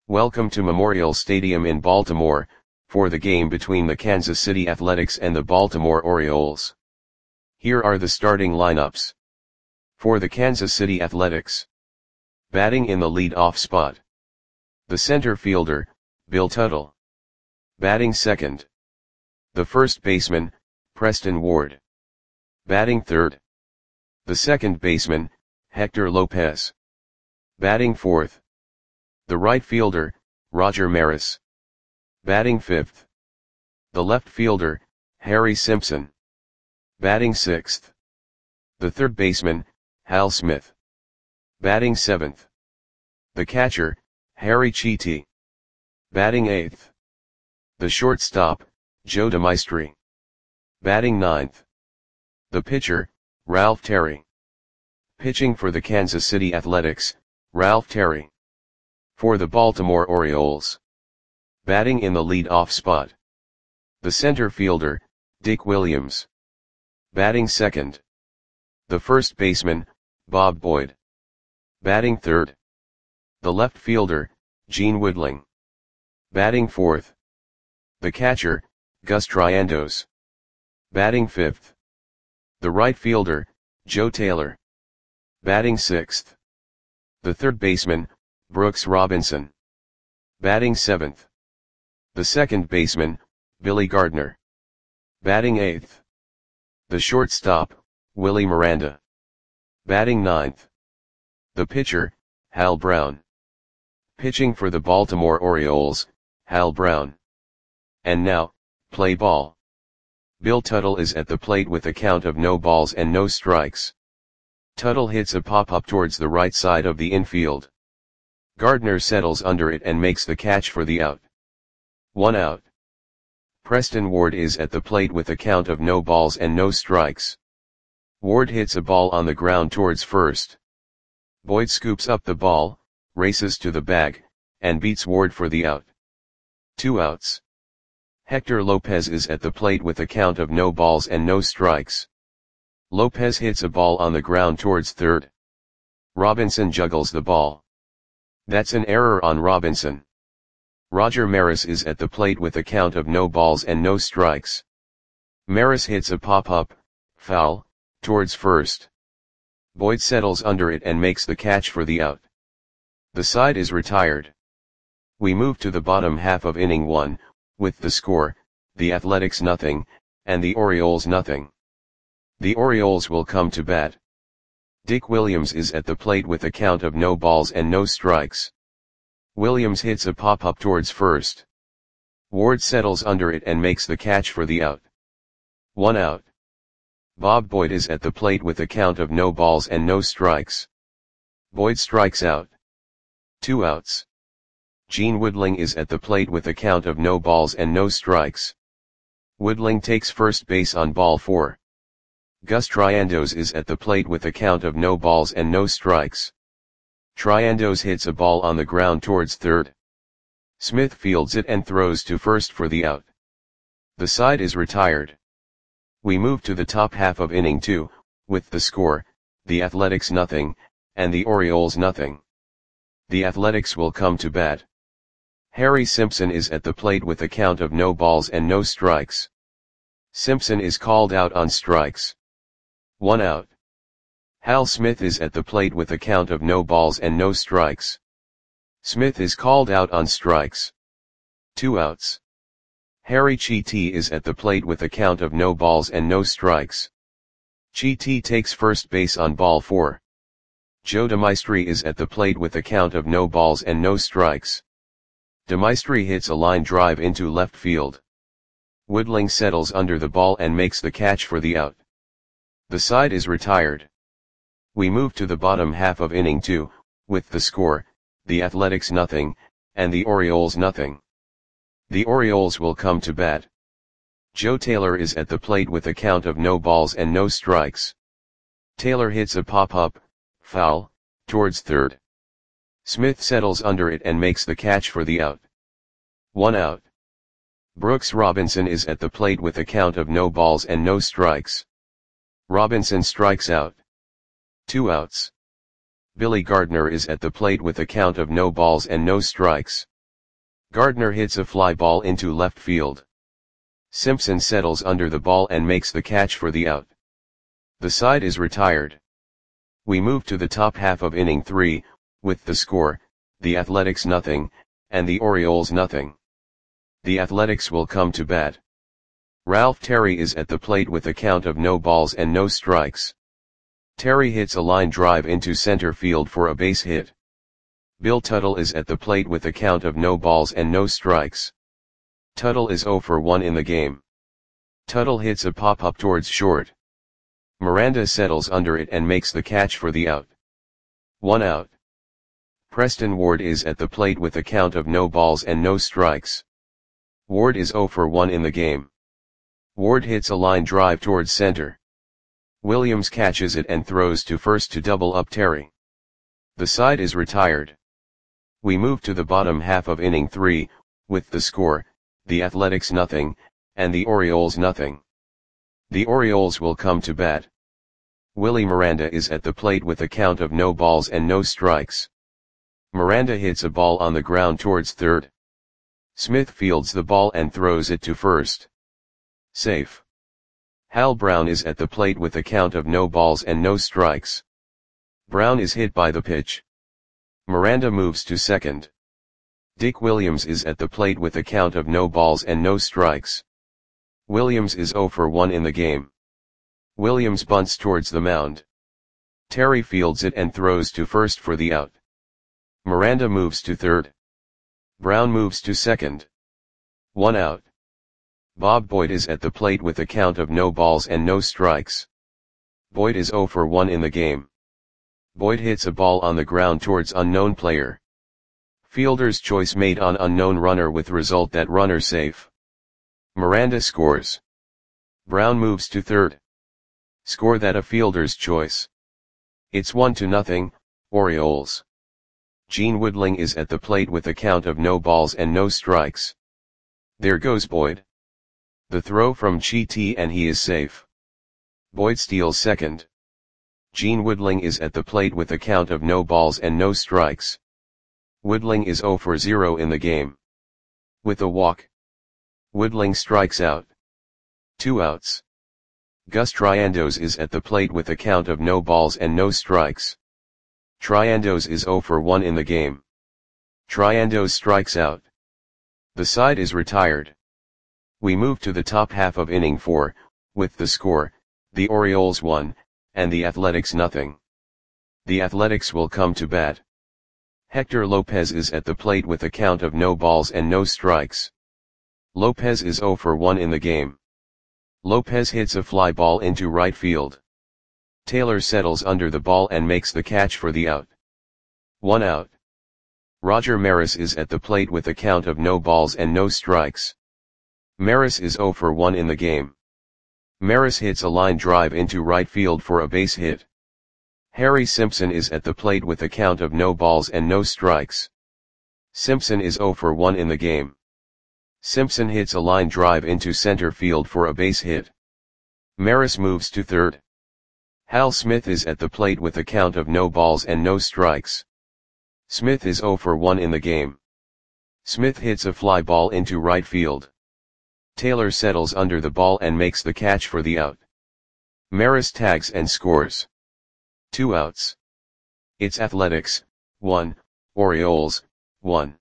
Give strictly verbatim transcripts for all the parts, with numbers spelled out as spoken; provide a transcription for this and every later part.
Welcome to Memorial Stadium in Baltimore, for the game between the Kansas City Athletics and the Baltimore Orioles. Here are the starting lineups. For the Kansas City Athletics. Batting in the lead-off spot. The center fielder, Bill Tuttle. Batting second. The first baseman, Preston Ward. Batting third. The second baseman, Hector Lopez. Batting fourth. The right fielder, Roger Maris. Batting fifth. The left fielder, Harry Simpson. Batting sixth. The third baseman, Hal Smith. Batting seventh. The catcher, Harry Chiti. Batting eighth. The shortstop, Joe DeMaestri. Batting ninth. The pitcher, Ralph Terry. Pitching for the Kansas City Athletics, Ralph Terry. For the Baltimore Orioles. Batting in the lead-off spot. The center fielder, Dick Williams. Batting second. The first baseman, Bob Boyd. Batting third. The left fielder, Gene Woodling. Batting fourth. The catcher, Gus Triandos. Batting fifth. The right fielder, Joe Taylor. Batting sixth. The third baseman, Brooks Robinson. Batting seventh. The second baseman, Billy Gardner. Batting eighth. The shortstop, Willie Miranda. Batting ninth. The pitcher, Hal Brown. Pitching for the Baltimore Orioles, Hal Brown. And now, play ball. Bill Tuttle is at the plate with a count of no balls and no strikes. Tuttle hits a pop-up towards the right side of the infield. Gardner settles under it and makes the catch for the out. One out. Preston Ward is at the plate with a count of no balls and no strikes. Ward hits a ball on the ground towards first. Boyd scoops up the ball, races to the bag, and beats Ward for the out. Two outs. Hector Lopez is at the plate with a count of no balls and no strikes. Lopez hits a ball on the ground towards third. Robinson juggles the ball. That's an error on Robinson. Roger Maris is at the plate with a count of no balls and no strikes. Maris hits a pop-up, foul, towards first. Boyd settles under it and makes the catch for the out. The side is retired. We move to the bottom half of inning one, with the score, the Athletics nothing, and the Orioles nothing. The Orioles will come to bat. Dick Williams is at the plate with a count of no balls and no strikes. Williams hits a pop-up towards first. Ward settles under it and makes the catch for the out. One out. Bob Boyd is at the plate with a count of no balls and no strikes. Boyd strikes out. Two outs. Gene Woodling is at the plate with a count of no balls and no strikes. Woodling takes first base on ball four. Gus Triandos is at the plate with a count of no balls and no strikes. Triandos hits a ball on the ground towards third. Smith fields it and throws to first for the out. The side is retired. We move to the top half of inning two, with the score, the Athletics nothing, and the Orioles nothing. The Athletics will come to bat. Harry Simpson is at the plate with a count of no balls and no strikes. Simpson is called out on strikes. One out. Hal Smith is at the plate with a count of no balls and no strikes. Smith is called out on strikes. Two outs. Harry Chiti is at the plate with a count of no balls and no strikes. Chiti takes first base on ball four. Joe DeMaestri is at the plate with a count of no balls and no strikes. DeMaestri hits a line drive into left field. Woodling settles under the ball and makes the catch for the out. The side is retired. We move to the bottom half of inning two, with the score, the Athletics nothing, and the Orioles nothing. The Orioles will come to bat. Joe Taylor is at the plate with a count of no balls and no strikes. Taylor hits a pop-up, foul, towards third. Smith settles under it and makes the catch for the out. One out. Brooks Robinson is at the plate with a count of no balls and no strikes. Robinson strikes out. Two outs. Billy Gardner is at the plate with a count of no balls and no strikes. Gardner hits a fly ball into left field. Simpson settles under the ball and makes the catch for the out. The side is retired. We move to the top half of inning three, with the score, the Athletics nothing, and the Orioles nothing. The Athletics will come to bat. Ralph Terry is at the plate with a count of no balls and no strikes. Terry hits a line drive into center field for a base hit. Bill Tuttle is at the plate with a count of no balls and no strikes. Tuttle is oh for one in the game. Tuttle hits a pop-up towards short. Miranda settles under it and makes the catch for the out. One out. Preston Ward is at the plate with a count of no balls and no strikes. Ward is oh for one in the game. Ward hits a line drive towards center. Williams catches it and throws to first to double up Terry. The side is retired. We move to the bottom half of inning three, with the score, the Athletics nothing, and the Orioles nothing. The Orioles will come to bat. Willie Miranda is at the plate with a count of no balls and no strikes. Miranda hits a ball on the ground towards third. Smith fields the ball and throws it to first. Safe. Hal Brown is at the plate with a count of no balls and no strikes. Brown is hit by the pitch. Miranda moves to second. Dick Williams is at the plate with a count of no balls and no strikes. Williams is oh for one in the game. Williams bunts towards the mound. Terry fields it and throws to first for the out. Miranda moves to third. Brown moves to second. One out. Bob Boyd is at the plate with a count of no balls and no strikes. Boyd is oh for one in the game. Boyd hits a ball on the ground towards unknown player. Fielder's choice made on unknown runner with result that runner safe. Miranda scores. Brown moves to third. Score that a fielder's choice. It's one to nothing, Orioles. Gene Woodling is at the plate with a count of no balls and no strikes. There goes Boyd. The throw from Chiti and he is safe. Boyd steals second. Gene Woodling is at the plate with a count of no balls and no strikes. Woodling is oh for zero in the game. With a walk. Woodling strikes out. Two outs. Gus Triandos is at the plate with a count of no balls and no strikes. Triandos is oh for one in the game. Triandos strikes out. The side is retired. We move to the top half of inning four, with the score, the Orioles one, and the Athletics nothing. The Athletics will come to bat. Hector Lopez is at the plate with a count of no balls and no strikes. Lopez is oh for one in the game. Lopez hits a fly ball into right field. Taylor settles under the ball and makes the catch for the out. One out. Roger Maris is at the plate with a count of no balls and no strikes. Maris is oh for one in the game. Maris hits a line drive into right field for a base hit. Harry Simpson is at the plate with a count of no balls and no strikes. Simpson is oh for one in the game. Simpson hits a line drive into center field for a base hit. Maris moves to third. Hal Smith is at the plate with a count of no balls and no strikes. Smith is oh for one in the game. Smith hits a fly ball into right field. Taylor settles under the ball and makes the catch for the out. Maris tags and scores. Two outs. It's Athletics, one, Orioles, one.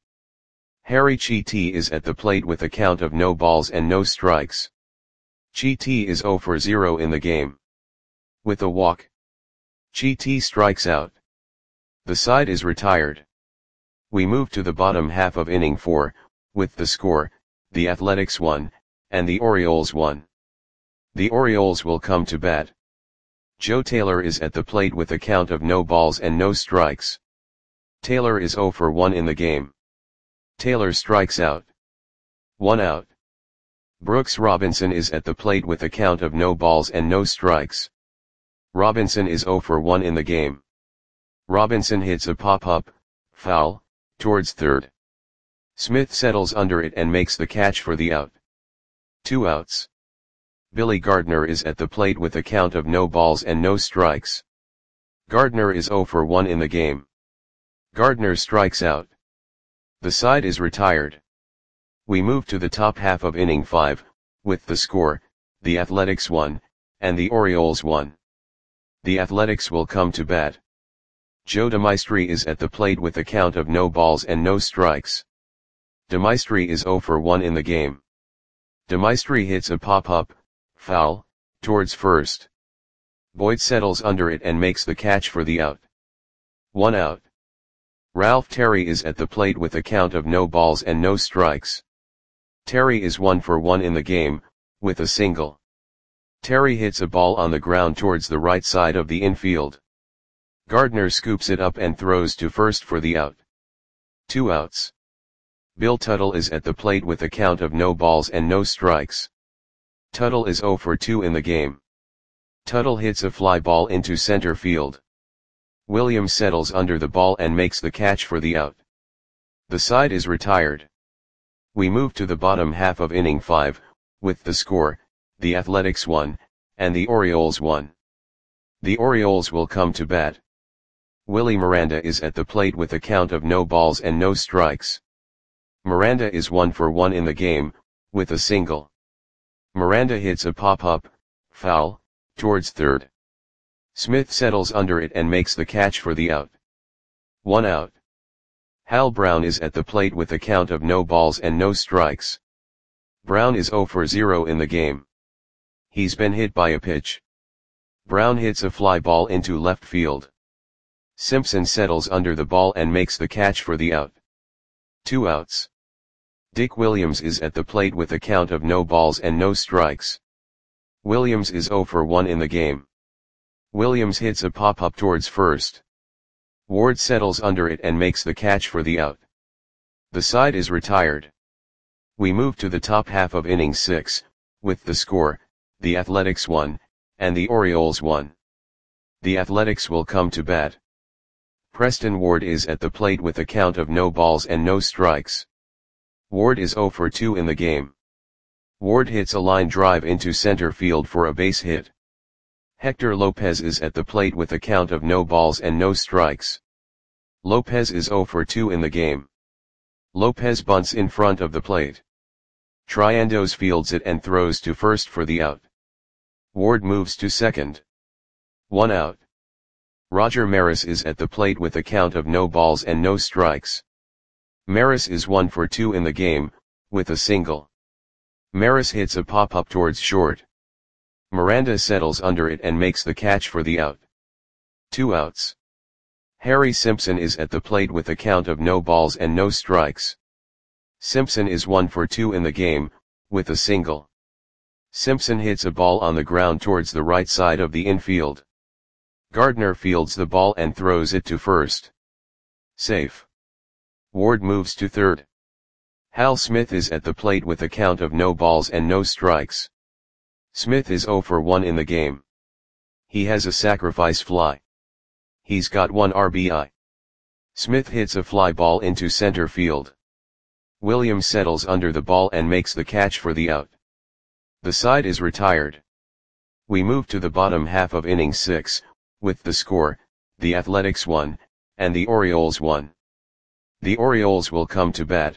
Harry Chiti is at the plate with a count of no balls and no strikes. Chiti is oh for zero in the game. With a walk. Chiti strikes out. The side is retired. We move to the bottom half of inning four, with the score, the Athletics one, and the Orioles one. The Orioles will come to bat. Joe Taylor is at the plate with a count of no balls and no strikes. Taylor is oh for one in the game. Taylor strikes out. One out. Brooks Robinson is at the plate with a count of no balls and no strikes. Robinson is oh for one in the game. Robinson hits a pop-up, foul, towards third. Smith settles under it and makes the catch for the out. Two outs. Billy Gardner is at the plate with a count of no balls and no strikes. Gardner is oh for one in the game. Gardner strikes out. The side is retired. We move to the top half of inning five, with the score, the Athletics one, and the Orioles one. The Athletics will come to bat. Joe DeMaestri is at the plate with a count of no balls and no strikes. DeMaestri is oh for one in the game. DeMaestri hits a pop-up, foul, towards first. Boyd settles under it and makes the catch for the out. One out. Ralph Terry is at the plate with a count of no balls and no strikes. Terry is one for one in the game, with a single. Terry hits a ball on the ground towards the right side of the infield. Gardner scoops it up and throws to first for the out. Two outs. Bill Tuttle is at the plate with a count of no balls and no strikes. Tuttle is oh for two in the game. Tuttle hits a fly ball into center field. Williams settles under the ball and makes the catch for the out. The side is retired. We move to the bottom half of inning five, with the score, the Athletics one, and the Orioles one. The Orioles will come to bat. Willie Miranda is at the plate with a count of no balls and no strikes. Miranda is one for one in the game, with a single. Miranda hits a pop-up, foul, towards third. Smith settles under it and makes the catch for the out. One out. Hal Brown is at the plate with a count of no balls and no strikes. Brown is oh for zero in the game. He's been hit by a pitch. Brown hits a fly ball into left field. Simpson settles under the ball and makes the catch for the out. Two outs. Dick Williams is at the plate with a count of no balls and no strikes. Williams is oh for one in the game. Williams hits a pop-up towards first. Ward settles under it and makes the catch for the out. The side is retired. We move to the top half of inning six, with the score, the Athletics one, and the Orioles one. The Athletics will come to bat. Preston Ward is at the plate with a count of no balls and no strikes. Ward is oh for two in the game. Ward hits a line drive into center field for a base hit. Hector Lopez is at the plate with a count of no balls and no strikes. Lopez is oh for two in the game. Lopez bunts in front of the plate. Triandos fields it and throws to first for the out. Ward moves to second. One out. Roger Maris is at the plate with a count of no balls and no strikes. Maris is one for two in the game, with a single. Maris hits a pop-up towards short. Miranda settles under it and makes the catch for the out. Two outs. Harry Simpson is at the plate with a count of no balls and no strikes. Simpson is one for two in the game, with a single. Simpson hits a ball on the ground towards the right side of the infield. Gardner fields the ball and throws it to first. Safe. Ward moves to third. Hal Smith is at the plate with a count of no balls and no strikes. Smith is oh for one in the game. He has a sacrifice fly. He's got one R B I. Smith hits a fly ball into center field. Williams settles under the ball and makes the catch for the out. The side is retired. We move to the bottom half of inning six, with the score, the Athletics one, and the Orioles one. The Orioles will come to bat.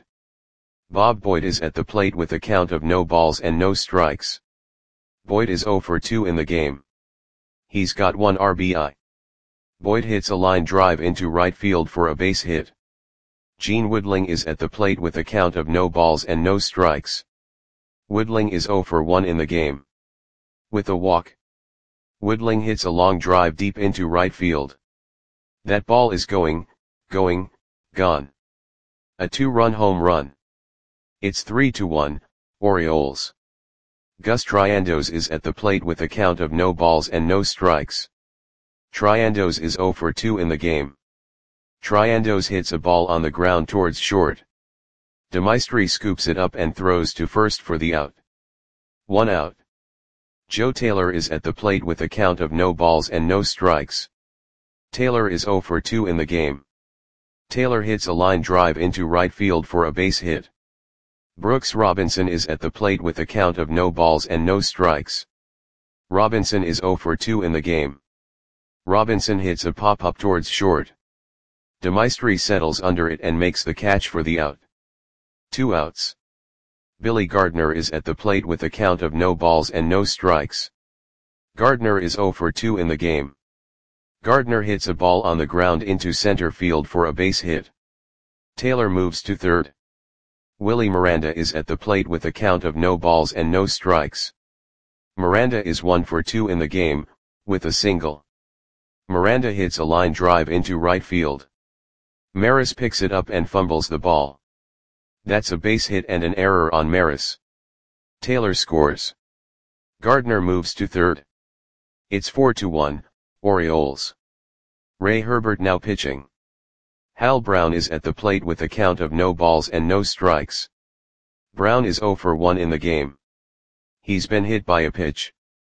Bob Boyd is at the plate with a count of no balls and no strikes. Boyd is oh for two in the game. He's got one R B I. Boyd hits a line drive into right field for a base hit. Gene Woodling is at the plate with a count of no balls and no strikes. Woodling is oh for one in the game. With a walk. Woodling hits a long drive deep into right field. That ball is going, going, gone. A two-run home run. It's three to one, Orioles. Gus Triandos is at the plate with a count of no balls and no strikes. Triandos is oh for two in the game. Triandos hits a ball on the ground towards short. DeMaestri scoops it up and throws to first for the out. One out. Joe Taylor is at the plate with a count of no balls and no strikes. Taylor is oh for two in the game. Taylor hits a line drive into right field for a base hit. Brooks Robinson is at the plate with a count of no balls and no strikes. Robinson is oh for two in the game. Robinson hits a pop-up towards short. DeMaestri settles under it and makes the catch for the out. Two outs. Billy Gardner is at the plate with a count of no balls and no strikes. Gardner is zero for two in the game. Gardner hits a ball on the ground into center field for a base hit. Taylor moves to third. Willie Miranda is at the plate with a count of no balls and no strikes. Miranda is one for two in the game, with a single. Miranda hits a line drive into right field. Maris picks it up and fumbles the ball. That's a base hit and an error on Maris. Taylor scores. Gardner moves to third. It's four to one, Orioles. Ray Herbert now pitching. Hal Brown is at the plate with a count of no balls and no strikes. Brown is zero for one in the game. He's been hit by a pitch.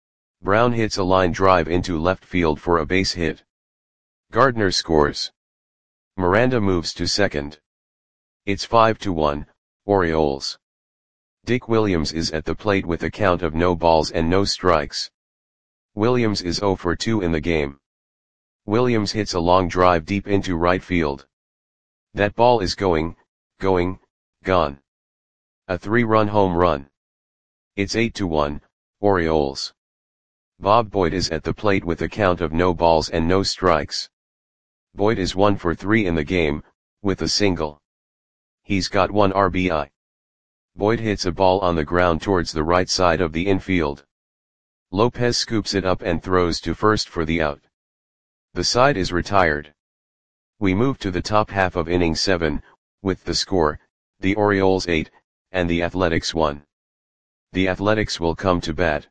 Brown hits a line drive into left field for a base hit. Gardner scores. Miranda moves to second. It's five to one, Orioles. Dick Williams is at the plate with a count of no balls and no strikes. Williams is zero for two in the game. Williams hits a long drive deep into right field. That ball is going, going, gone. A three-run home run. It's eight to one, Orioles. Bob Boyd is at the plate with a count of no balls and no strikes. Boyd is one for three in the game, with a single. He's got one R B I. Boyd hits a ball on the ground towards the right side of the infield. Lopez scoops it up and throws to first for the out. The side is retired. We move to the top half of inning seven, with the score, the Orioles eight, and the Athletics one. The Athletics will come to bat.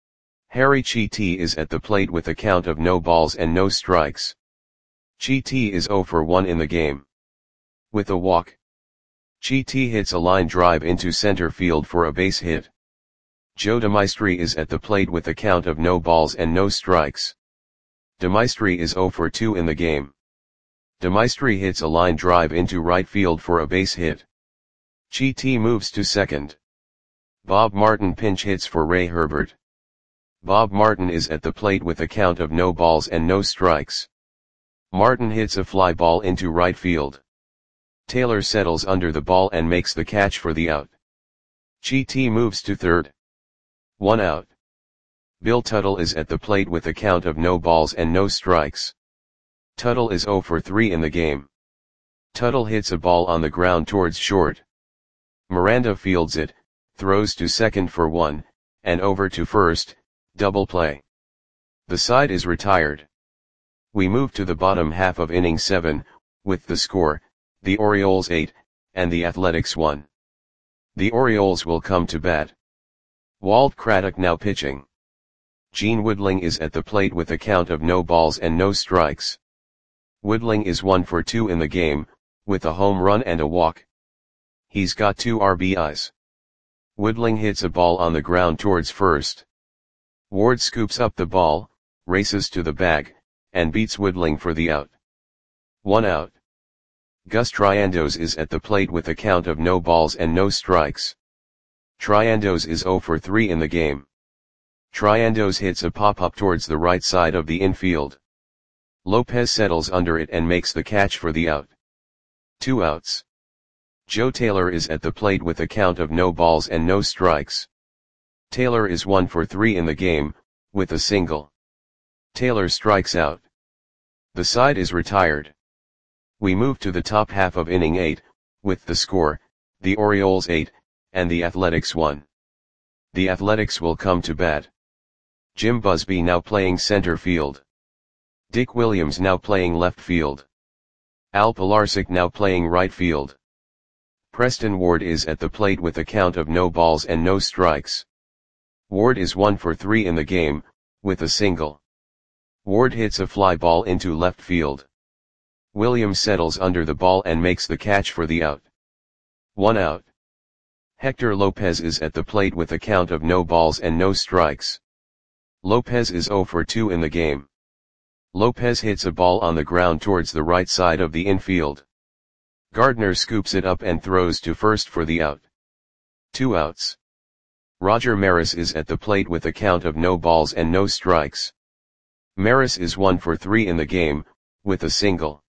Harry Chiti is at the plate with a count of no balls and no strikes. Chiti is zero for one in the game. With a walk. Chiti hits a line drive into center field for a base hit. Joe DeMaestri is at the plate with a count of no balls and no strikes. DeMaestri is zero for two in the game. DeMaestri hits a line drive into right field for a base hit. Chiti moves to second. Bob Martin pinch hits for Ray Herbert. Bob Martin is at the plate with a count of no balls and no strikes. Martin hits a fly ball into right field. Taylor settles under the ball and makes the catch for the out. Chiti moves to third. One out. Bill Tuttle is at the plate with a count of no balls and no strikes. Tuttle is zero for three in the game. Tuttle hits a ball on the ground towards short. Miranda fields it, throws to second for one, and over to first, double play. The side is retired. We move to the bottom half of inning seven, with the score, the Orioles eight, and the Athletics one. The Orioles will come to bat. Walt Craddock now pitching. Gene Woodling is at the plate with a count of no balls and no strikes. Woodling is one for two in the game, with a home run and a walk. He's got two R B Is. Woodling hits a ball on the ground towards first. Ward scoops up the ball, races to the bag, and beats Woodling for the out. One out. Gus Triandos is at the plate with a count of no balls and no strikes. Triandos is zero for three in the game. Triandos hits a pop-up towards the right side of the infield. Lopez settles under it and makes the catch for the out. Two outs. Joe Taylor is at the plate with a count of no balls and no strikes. Taylor is one for three in the game, with a single. Taylor strikes out. The side is retired. We move to the top half of inning eight, with the score, the Orioles eight, and the Athletics one. The Athletics will come to bat. Jim Busby now playing center field. Dick Williams now playing left field. Al Pilarczyk now playing right field. Preston Ward is at the plate with a count of no balls and no strikes. Ward is one for three in the game, with a single. Ward hits a fly ball into left field. Williams settles under the ball and makes the catch for the out. One out. Hector Lopez is at the plate with a count of no balls and no strikes. Lopez is zero for two in the game. Lopez hits a ball on the ground towards the right side of the infield. Gardner scoops it up and throws to first for the out. Two outs. Roger Maris is at the plate with a count of no balls and no strikes. Maris is one for three in the game, with a single.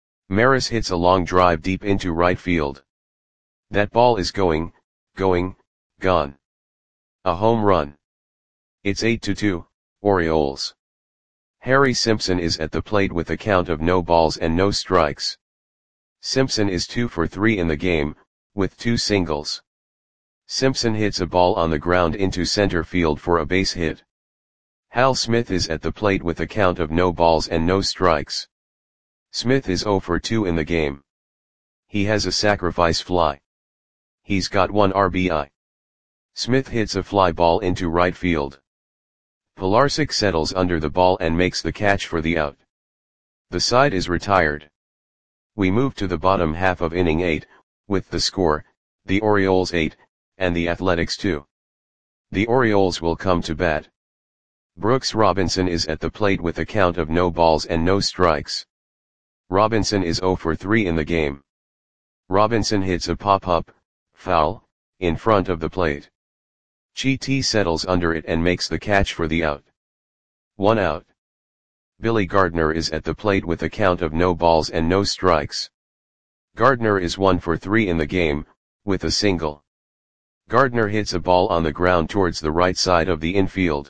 Maris hits a long drive deep into right field. That ball is going, going, gone. A home run. It's eight to two, Orioles. Harry Simpson is at the plate with a count of no balls and no strikes. Simpson is two for three in the game, with two singles. Simpson hits a ball on the ground into center field for a base hit. Hal Smith is at the plate with a count of no balls and no strikes. Smith is zero for two in the game. He has a sacrifice fly. He's got one R B I. Smith hits a fly ball into right field. Pilarczyk settles under the ball and makes the catch for the out. The side is retired. We move to the bottom half of inning eight, with the score, the Orioles eight, and the Athletics two. The Orioles will come to bat. Brooks Robinson is at the plate with a count of no balls and no strikes. Robinson is zero for three in the game. Robinson hits a pop-up, foul, in front of the plate. Chiti settles under it and makes the catch for the out. One out. Billy Gardner is at the plate with a count of no balls and no strikes. Gardner is one for three in the game, with a single. Gardner hits a ball on the ground towards the right side of the infield.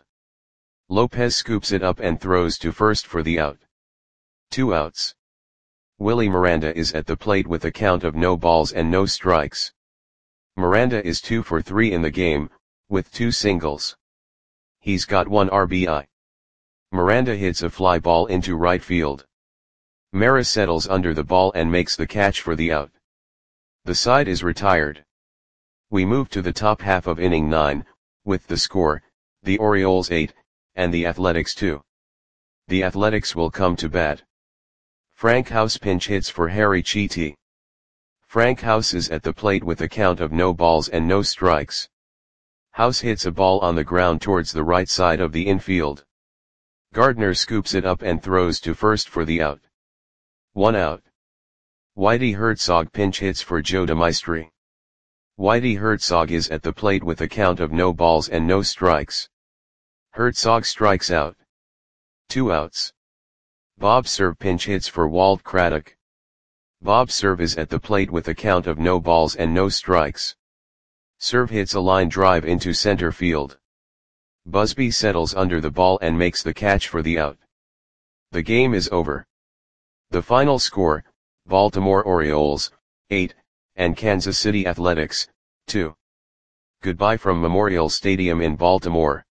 Lopez scoops it up and throws to first for the out. Two outs. Willie Miranda is at the plate with a count of no balls and no strikes. Miranda is two for three in the game, with two singles. He's got one R B I. Miranda hits a fly ball into right field. Maris settles under the ball and makes the catch for the out. The side is retired. We move to the top half of inning nine, with the score, the Orioles eight, and the Athletics two. The Athletics will come to bat. Frank House pinch hits for Harry Chiti. Frank House is at the plate with a count of no balls and no strikes. House hits a ball on the ground towards the right side of the infield. Gardner scoops it up and throws to first for the out. One out. Whitey Herzog pinch hits for Joe DeMaestri. Whitey Herzog is at the plate with a count of no balls and no strikes. Herzog strikes out. Two outs. Bob Cerv pinch hits for Walt Craddock. Bob Cerv is at the plate with a count of no balls and no strikes. Cerv hits a line drive into center field. Busby settles under the ball and makes the catch for the out. The game is over. The final score, Baltimore Orioles, eight, and Kansas City Athletics, two. Goodbye from Memorial Stadium in Baltimore.